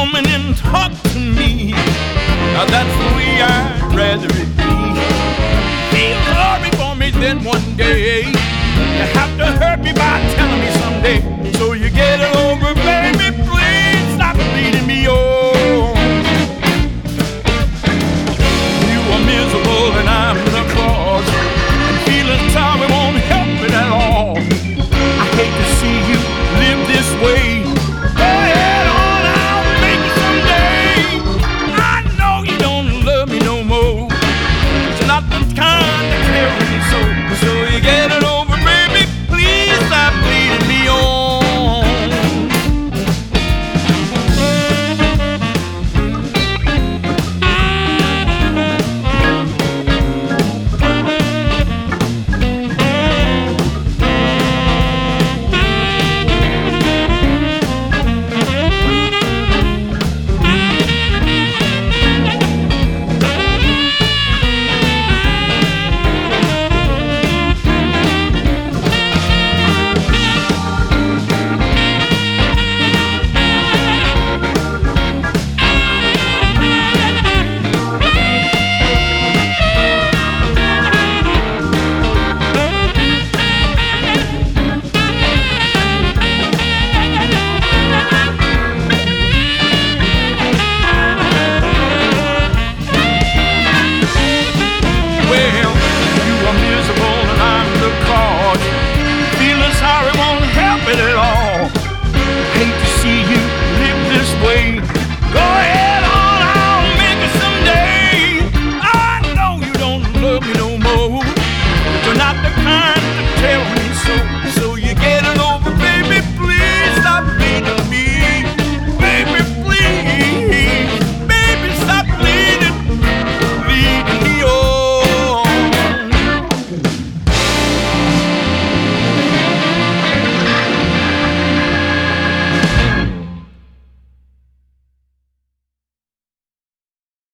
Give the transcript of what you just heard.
woman and talk to me. Now that's the way I'd rather it be. Feel sorry for me then one day. You have to hurt me by telling me someday. So you get it over.